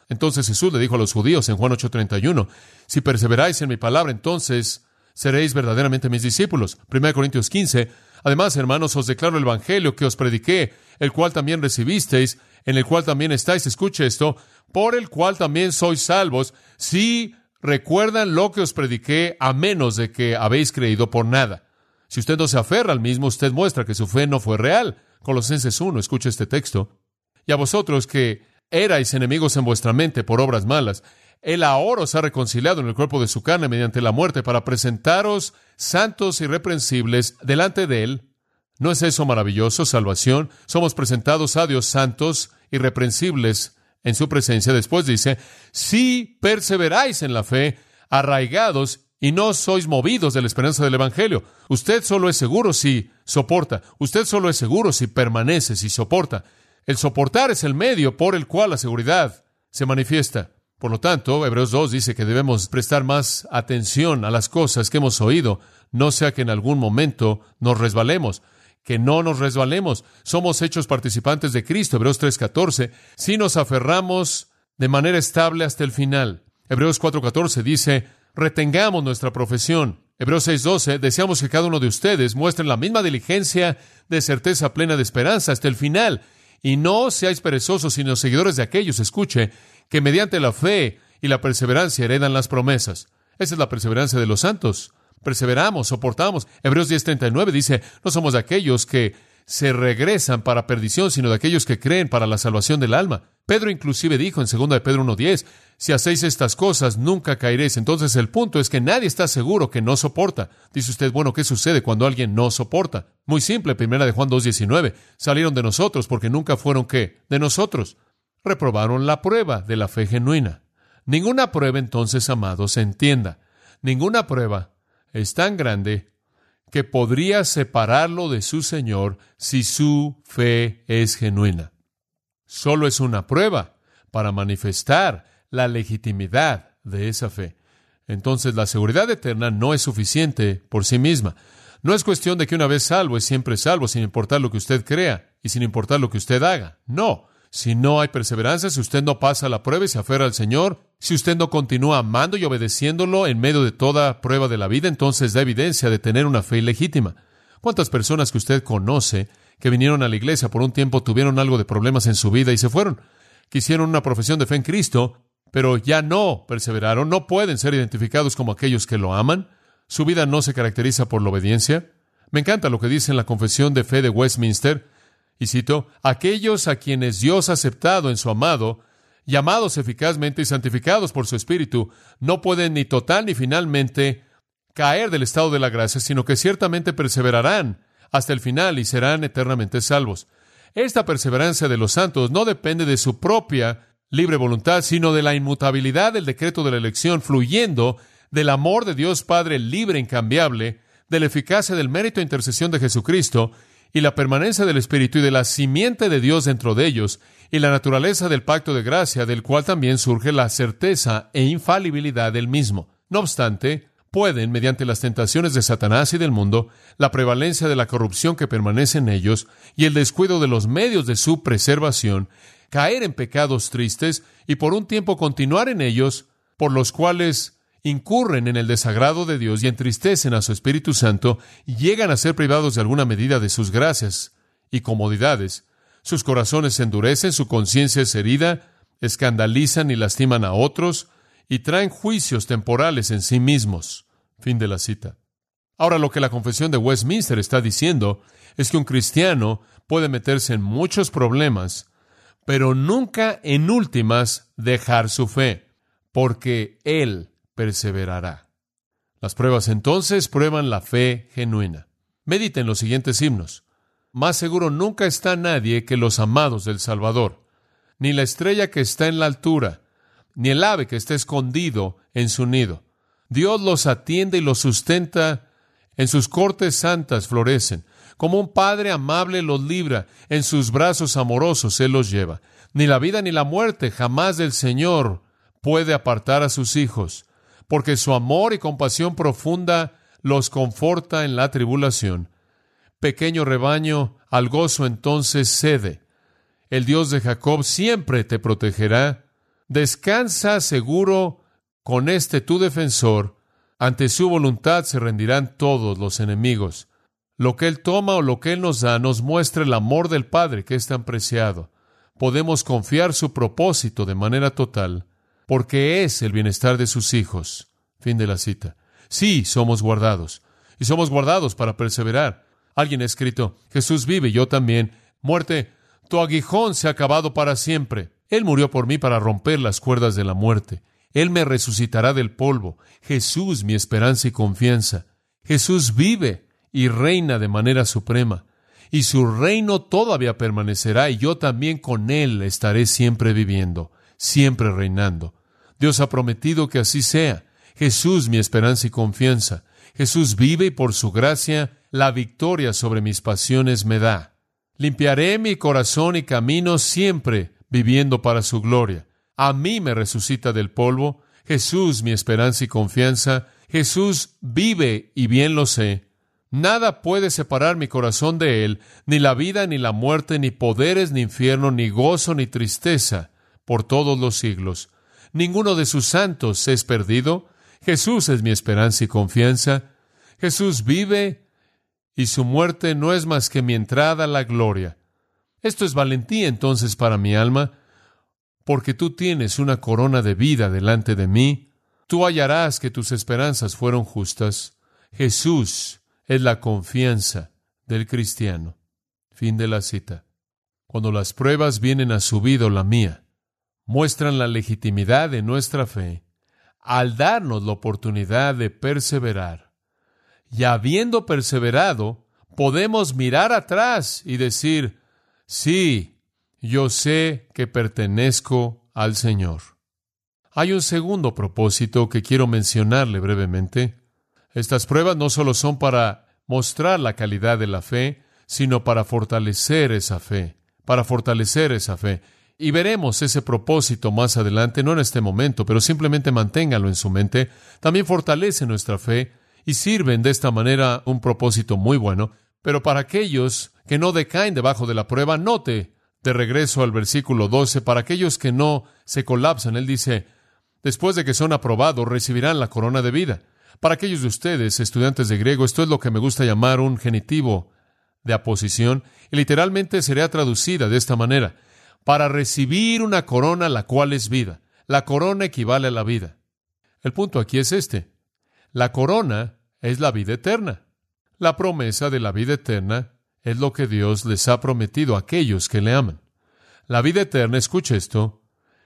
Entonces Jesús le dijo a los judíos en Juan 8:31, si perseveráis en mi palabra, entonces seréis verdaderamente mis discípulos. 1 Corintios 15, además, hermanos, os declaro el evangelio que os prediqué, el cual también recibisteis, en el cual también estáis, escuche esto, por el cual también sois salvos, si recuerdan lo que os prediqué, a menos de que habéis creído por nada. Si usted no se aferra al mismo, usted muestra que su fe no fue real. Colosenses 1, escuche este texto. Y a vosotros que erais enemigos en vuestra mente por obras malas, Él ahora os ha reconciliado en el cuerpo de su carne mediante la muerte para presentaros santos y irreprensibles delante de Él. ¿No es eso maravilloso, salvación? Somos presentados a Dios santos, irreprensibles en su presencia. Después dice, si perseveráis en la fe, arraigados y no sois movidos de la esperanza del Evangelio. Usted solo es seguro si soporta. Usted solo es seguro si permanece, si soporta. El soportar es el medio por el cual la seguridad se manifiesta. Por lo tanto, Hebreos 2 dice que debemos prestar más atención a las cosas que hemos oído, no sea que en algún momento nos resbalemos. Que no nos resbalemos. Somos hechos participantes de Cristo, Hebreos 3:14, si nos aferramos de manera estable hasta el final. Hebreos 4:14 dice, retengamos nuestra profesión. Hebreos 6:12, deseamos que cada uno de ustedes muestre la misma diligencia de certeza plena de esperanza hasta el final. Y no seáis perezosos, sino seguidores de aquellos, escuche, que mediante la fe y la perseverancia heredan las promesas. Esa es la perseverancia de los santos. Perseveramos, soportamos. Hebreos 10:39 dice, no somos de aquellos que se regresan para perdición, sino de aquellos que creen para la salvación del alma. Pedro inclusive dijo en 2 de Pedro 1:10, si hacéis estas cosas, nunca caeréis. Entonces el punto es que nadie está seguro que no soporta. Dice usted, bueno, ¿qué sucede cuando alguien no soporta? Muy simple, 1 de Juan 2:19, salieron de nosotros porque nunca fueron, ¿qué? De nosotros. Reprobaron la prueba de la fe genuina. Ninguna prueba, entonces, amados, se entienda. Ninguna prueba es tan grande que podría separarlo de su Señor si su fe es genuina. Solo es una prueba para manifestar la legitimidad de esa fe. Entonces, la seguridad eterna no es suficiente por sí misma. No es cuestión de que una vez salvo es siempre salvo, sin importar lo que usted crea y sin importar lo que usted haga. No. Si no hay perseverancia, si usted no pasa la prueba y se aferra al Señor, si usted no continúa amando y obedeciéndolo en medio de toda prueba de la vida, entonces da evidencia de tener una fe ilegítima. ¿Cuántas personas que usted conoce que vinieron a la iglesia por un tiempo tuvieron algo de problemas en su vida y se fueron? Que hicieron una profesión de fe en Cristo, pero ya no perseveraron, no pueden ser identificados como aquellos que lo aman. Su vida no se caracteriza por la obediencia. Me encanta lo que dice en la Confesión de Fe de Westminster. Y cito, aquellos a quienes Dios ha aceptado en su amado, llamados eficazmente y santificados por su Espíritu, no pueden ni total ni finalmente caer del estado de la gracia, sino que ciertamente perseverarán hasta el final y serán eternamente salvos. Esta perseverancia de los santos no depende de su propia libre voluntad, sino de la inmutabilidad del decreto de la elección, fluyendo del amor de Dios Padre libre e incambiable, de la eficacia del mérito e intercesión de Jesucristo, y la permanencia del Espíritu y de la simiente de Dios dentro de ellos, y la naturaleza del pacto de gracia, del cual también surge la certeza e infalibilidad del mismo. No obstante, pueden, mediante las tentaciones de Satanás y del mundo, la prevalencia de la corrupción que permanece en ellos y el descuido de los medios de su preservación, caer en pecados tristes y por un tiempo continuar en ellos, por los cuales incurren en el desagrado de Dios y entristecen a su Espíritu Santo y llegan a ser privados de alguna medida de sus gracias y comodidades. Sus corazones se endurecen, su conciencia es herida, escandalizan y lastiman a otros y traen juicios temporales en sí mismos. Fin de la cita. Ahora, lo que la Confesión de Westminster está diciendo es que un cristiano puede meterse en muchos problemas, pero nunca en últimas dejar su fe, porque él perseverará. Las pruebas entonces prueban la fe genuina. Mediten los siguientes himnos. Más seguro nunca está nadie que los amados del Salvador, ni la estrella que está en la altura, ni el ave que está escondido en su nido. Dios los atiende y los sustenta, en sus cortes santas florecen. Como un padre amable los libra, en sus brazos amorosos Él los lleva. Ni la vida ni la muerte jamás del Señor puede apartar a sus hijos, porque su amor y compasión profunda los conforta en la tribulación. Pequeño rebaño, al gozo entonces cede. El Dios de Jacob siempre te protegerá. Descansa seguro con tu defensor. Ante su voluntad se rendirán todos los enemigos. Lo que Él toma o lo que Él nos da nos muestra el amor del Padre que es tan preciado. Podemos confiar su propósito de manera total, porque es el bienestar de sus hijos. Fin de la cita. Sí, somos guardados, y somos guardados para perseverar. Alguien ha escrito, Jesús vive y yo también. Muerte, tu aguijón se ha acabado para siempre. Él murió por mí para romper las cuerdas de la muerte. Él me resucitará del polvo. Jesús, mi esperanza y confianza. Jesús vive y reina de manera suprema, y su reino todavía permanecerá, y yo también con Él estaré siempre viviendo, siempre reinando. Dios ha prometido que así sea. Jesús, mi esperanza y confianza. Jesús vive y por su gracia la victoria sobre mis pasiones me da. Limpiaré mi corazón y camino siempre viviendo para su gloria. A mí me resucita del polvo. Jesús, mi esperanza y confianza. Jesús vive y bien lo sé. Nada puede separar mi corazón de Él, ni la vida, ni la muerte, ni poderes, ni infierno, ni gozo, ni tristeza, por todos los siglos. Ninguno de sus santos es perdido. Jesús es mi esperanza y confianza. Jesús vive y su muerte no es más que mi entrada a la gloria. Esto es valentía entonces para mi alma, porque tú tienes una corona de vida delante de mí. Tú hallarás que tus esperanzas fueron justas. Jesús es la confianza del cristiano. Fin de la cita. Cuando las pruebas vienen a su vida o la mía, muestran la legitimidad de nuestra fe al darnos la oportunidad de perseverar. Y habiendo perseverado, podemos mirar atrás y decir, sí, yo sé que pertenezco al Señor. Hay un segundo propósito que quiero mencionarle brevemente. Estas pruebas no solo son para mostrar la calidad de la fe, sino para fortalecer esa fe, Y veremos ese propósito más adelante, no en este momento, pero simplemente manténgalo en su mente. También fortalece nuestra fe y sirven de esta manera un propósito muy bueno. Pero para aquellos que no decaen debajo de la prueba, note, de regreso al versículo 12, para aquellos que no se colapsan, él dice, después de que son aprobados, recibirán la corona de vida. Para aquellos de ustedes, estudiantes de griego, esto es lo que me gusta llamar un genitivo de aposición, y literalmente sería traducida de esta manera: para recibir una corona, la cual es vida. La corona equivale a la vida. El punto aquí es este: la corona es la vida eterna. La promesa de la vida eterna es lo que Dios les ha prometido a aquellos que le aman. La vida eterna, escuche esto,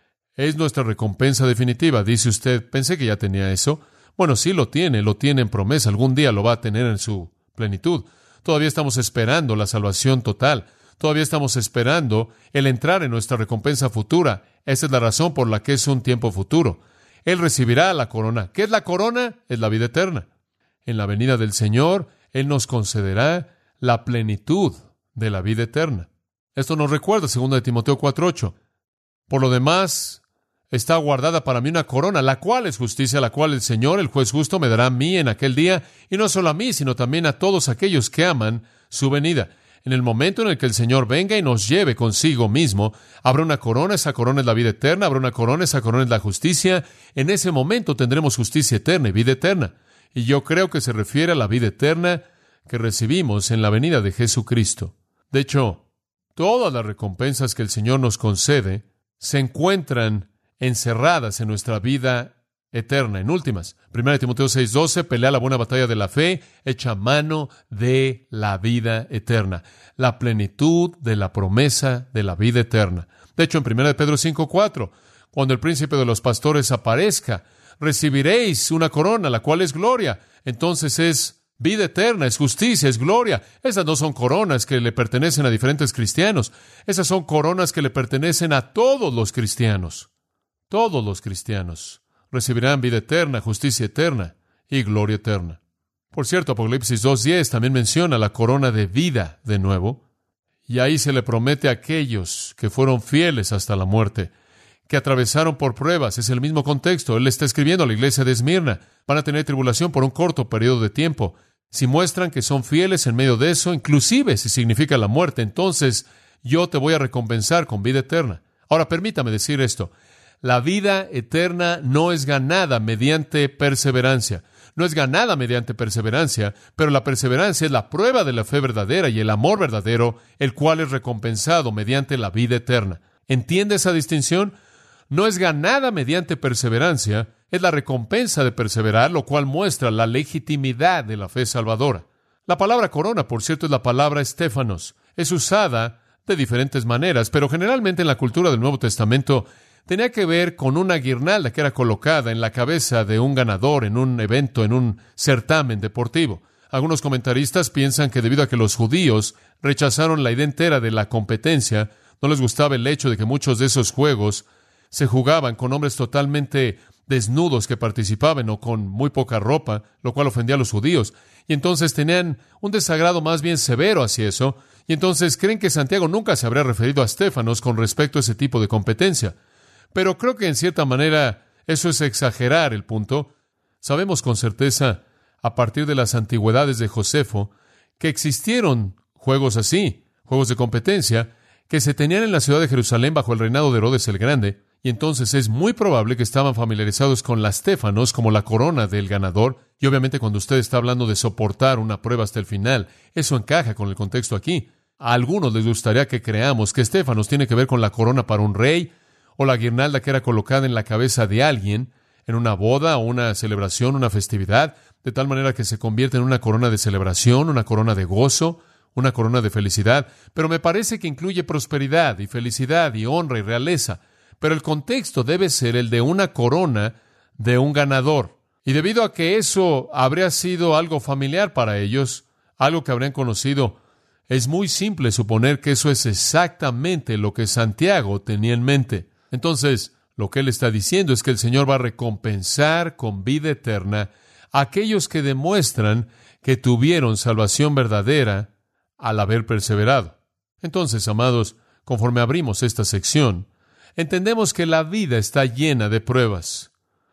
es nuestra recompensa definitiva. Dice usted, pensé que ya tenía eso. Bueno, sí lo tiene en promesa. Algún día lo va a tener en su plenitud. Todavía estamos esperando la salvación total. Todavía estamos esperando el entrar en nuestra recompensa futura. Esa es la razón por la que es un tiempo futuro. Él recibirá la corona. ¿Qué es la corona? Es la vida eterna. En la venida del Señor, Él nos concederá la plenitud de la vida eterna. Esto nos recuerda 2 Timoteo 4:8. Por lo demás, está guardada para mí una corona, la cual es justicia, la cual el Señor, el juez justo, me dará a mí en aquel día, y no solo a mí, sino también a todos aquellos que aman su venida. En el momento en el que el Señor venga y nos lleve consigo mismo, habrá una corona, esa corona es la vida eterna, habrá una corona, esa corona es la justicia. En ese momento tendremos justicia eterna y vida eterna. Y yo creo que se refiere a la vida eterna que recibimos en la venida de Jesucristo. De hecho, todas las recompensas que el Señor nos concede se encuentran encerradas en nuestra vida eterna. En últimas, 1 Timoteo 6:12, pelea la buena batalla de la fe, echa mano de la vida eterna, la plenitud de la promesa de la vida eterna. De hecho, en 1 Pedro 5:4, cuando el príncipe de los pastores aparezca, recibiréis una corona, la cual es gloria. Entonces es vida eterna, es justicia, es gloria. Esas no son coronas que le pertenecen a diferentes cristianos. Esas son coronas que le pertenecen a todos los cristianos. Todos los cristianos recibirán vida eterna, justicia eterna y gloria eterna. Por cierto, Apocalipsis 2:10 también menciona la corona de vida de nuevo, y ahí se le promete a aquellos que fueron fieles hasta la muerte, que atravesaron por pruebas. Es el mismo contexto. Él está escribiendo a la iglesia de Esmirna. Van a tener tribulación por un corto periodo de tiempo. Si muestran que son fieles en medio de eso, inclusive si significa la muerte, entonces yo te voy a recompensar con vida eterna. Ahora, permítame decir esto. La vida eterna no es ganada mediante perseverancia. No es ganada mediante perseverancia, pero la perseverancia es la prueba de la fe verdadera y el amor verdadero, el cual es recompensado mediante la vida eterna. ¿Entiende esa distinción? No es ganada mediante perseverancia, es la recompensa de perseverar, lo cual muestra la legitimidad de la fe salvadora. La palabra corona, por cierto, es la palabra estéfanos. Es usada de diferentes maneras, pero generalmente en la cultura del Nuevo Testamento tenía que ver con una guirnalda que era colocada en la cabeza de un ganador en un evento, en un certamen deportivo. Algunos comentaristas piensan que debido a que los judíos rechazaron la idea entera de la competencia, no les gustaba el hecho de que muchos de esos juegos se jugaban con hombres totalmente desnudos que participaban o con muy poca ropa, lo cual ofendía a los judíos. Y entonces tenían un desagrado más bien severo hacia eso. Y entonces creen que Santiago nunca se habría referido a estéfanos con respecto a ese tipo de competencia. Pero creo que en cierta manera eso es exagerar el punto. Sabemos con certeza, a partir de las antigüedades de Josefo, que existieron juegos así, juegos de competencia, que se tenían en la ciudad de Jerusalén bajo el reinado de Herodes el Grande, y entonces es muy probable que estaban familiarizados con la estéfanos como la corona del ganador, y obviamente cuando usted está hablando de soportar una prueba hasta el final, eso encaja con el contexto aquí. A algunos les gustaría que creamos que estéfanos tiene que ver con la corona para un rey, o la guirnalda que era colocada en la cabeza de alguien, en una boda o una celebración, una festividad, de tal manera que se convierte en una corona de celebración, una corona de gozo, una corona de felicidad, pero me parece que incluye prosperidad y felicidad y honra y realeza. Pero el contexto debe ser el de una corona de un ganador. Y debido a que eso habría sido algo familiar para ellos, algo que habrían conocido, es muy simple suponer que eso es exactamente lo que Santiago tenía en mente. Entonces, lo que él está diciendo es que el Señor va a recompensar con vida eterna a aquellos que demuestran que tuvieron salvación verdadera al haber perseverado. Entonces, amados, conforme abrimos esta sección, entendemos que la vida está llena de pruebas.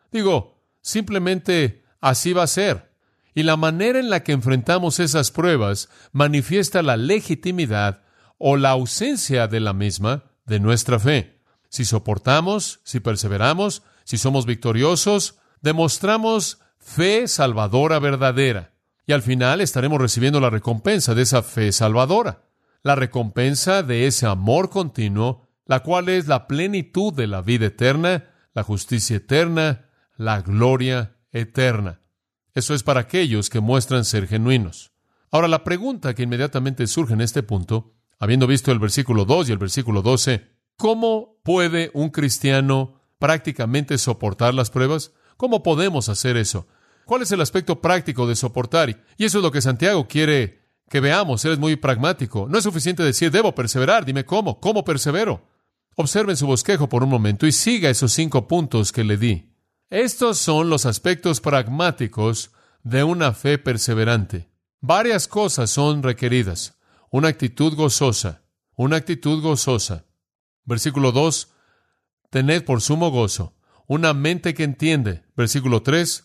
Simplemente así va a ser. Y la manera en la que enfrentamos esas pruebas manifiesta la legitimidad o la ausencia de la misma de nuestra fe. Si soportamos, si perseveramos, si somos victoriosos, demostramos fe salvadora verdadera. Y al final estaremos recibiendo la recompensa de esa fe salvadora. La recompensa de ese amor continuo, la cual es la plenitud de la vida eterna, la justicia eterna, la gloria eterna. Eso es para aquellos que muestran ser genuinos. Ahora, la pregunta que inmediatamente surge en este punto, habiendo visto el versículo 2 y el versículo 12, ¿cómo puede un cristiano prácticamente soportar las pruebas? ¿Cómo podemos hacer eso? ¿Cuál es el aspecto práctico de soportar? Y eso es lo que Santiago quiere que veamos. Él es muy pragmático. No es suficiente decir, debo perseverar. Dime cómo. ¿Cómo persevero? Observen su bosquejo por un momento y siga esos 5 puntos que le di. Estos son los aspectos pragmáticos de una fe perseverante. Varias cosas son requeridas. Una actitud gozosa. Una actitud gozosa. Versículo 2. Tened por sumo gozo una mente que entiende. Versículo 3.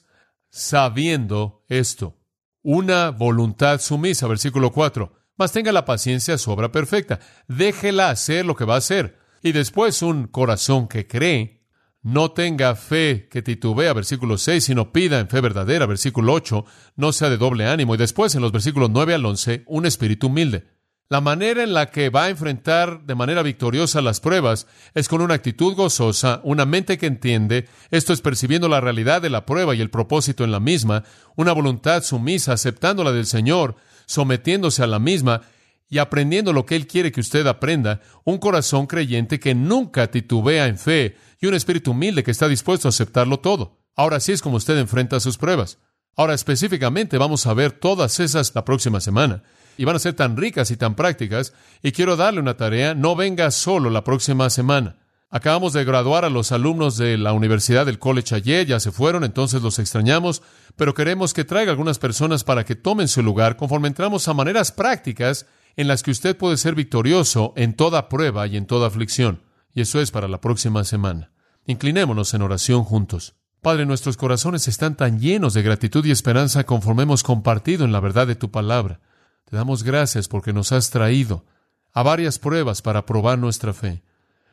Sabiendo esto. Una voluntad sumisa. Versículo 4. Mas tenga la paciencia su obra perfecta. Déjela hacer lo que va a hacer. Y después un corazón que cree. No tenga fe que titubea, versículo 6, sino pida en fe verdadera, versículo 8, no sea de doble ánimo. Y después, en los versículos 9 al 11, un espíritu humilde. La manera en la que va a enfrentar de manera victoriosa las pruebas es con una actitud gozosa, una mente que entiende, esto es percibiendo la realidad de la prueba y el propósito en la misma, una voluntad sumisa, aceptándola del Señor, sometiéndose a la misma y aprendiendo lo que Él quiere que usted aprenda, un corazón creyente que nunca titubea en fe y un espíritu humilde que está dispuesto a aceptarlo todo. Ahora sí es como usted enfrenta sus pruebas. Ahora específicamente vamos a ver todas esas la próxima semana y van a ser tan ricas y tan prácticas y quiero darle una tarea, no venga solo la próxima semana. Acabamos de graduar a los alumnos de la Universidad del College ayer, ya se fueron, entonces los extrañamos, pero queremos que traiga algunas personas para que tomen su lugar conforme entramos a maneras prácticas en las que usted puede ser victorioso en toda prueba y en toda aflicción. Y eso es para la próxima semana. Inclinémonos en oración juntos. Padre, nuestros corazones están tan llenos de gratitud y esperanza conforme hemos compartido en la verdad de tu palabra. Te damos gracias porque nos has traído a varias pruebas para probar nuestra fe.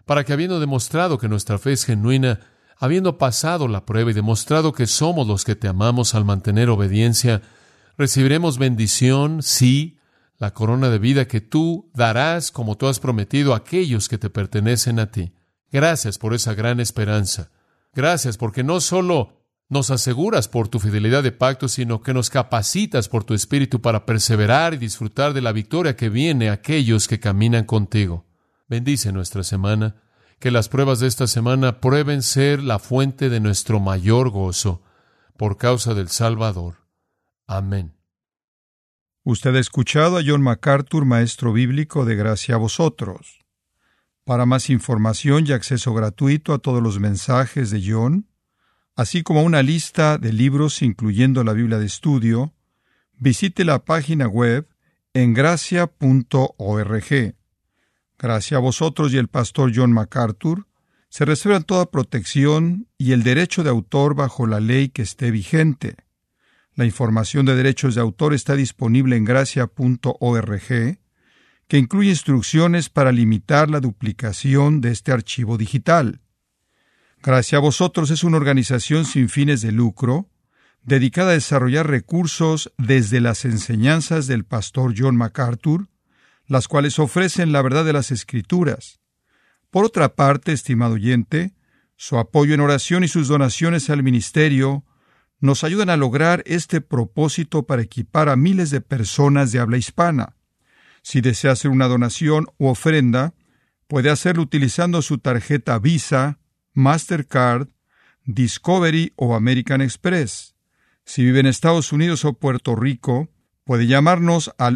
para que habiendo demostrado que nuestra fe es genuina, habiendo pasado la prueba y demostrado que somos los que te amamos al mantener obediencia, recibiremos bendición, sí, la corona de vida que tú darás como tú has prometido a aquellos que te pertenecen a ti. Gracias por esa gran esperanza. Gracias porque no solo nos aseguras por tu fidelidad de pacto, sino que nos capacitas por tu Espíritu para perseverar y disfrutar de la victoria que viene a aquellos que caminan contigo. Bendice nuestra semana, que las pruebas de esta semana prueben ser la fuente de nuestro mayor gozo, por causa del Salvador. Amén. Usted ha escuchado a John MacArthur, maestro bíblico de Gracia a Vosotros. Para más información y acceso gratuito a todos los mensajes de John, así como una lista de libros incluyendo la Biblia de estudio, visite la página web en gracia.org. Gracia a Vosotros y el pastor John MacArthur se reservan toda protección y el derecho de autor bajo la ley que esté vigente. La información de derechos de autor está disponible en gracia.org, que incluye instrucciones para limitar la duplicación de este archivo digital. Gracia a Vosotros es una organización sin fines de lucro, dedicada a desarrollar recursos desde las enseñanzas del pastor John MacArthur, las cuales ofrecen la verdad de las Escrituras. Por otra parte, estimado oyente, su apoyo en oración y sus donaciones al ministerio nos ayudan a lograr este propósito para equipar a miles de personas de habla hispana. Si desea hacer una donación u ofrenda, puede hacerlo utilizando su tarjeta Visa, Mastercard, Discovery o American Express. Si vive en Estados Unidos o Puerto Rico, puede llamarnos al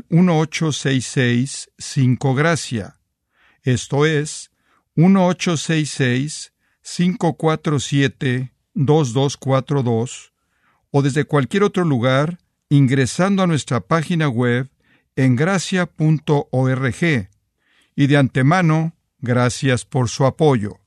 1-866-5-GRACIA. Esto es 1-866-547-2242, o desde cualquier otro lugar ingresando a nuestra página web en gracia.org. Y de antemano, gracias por su apoyo.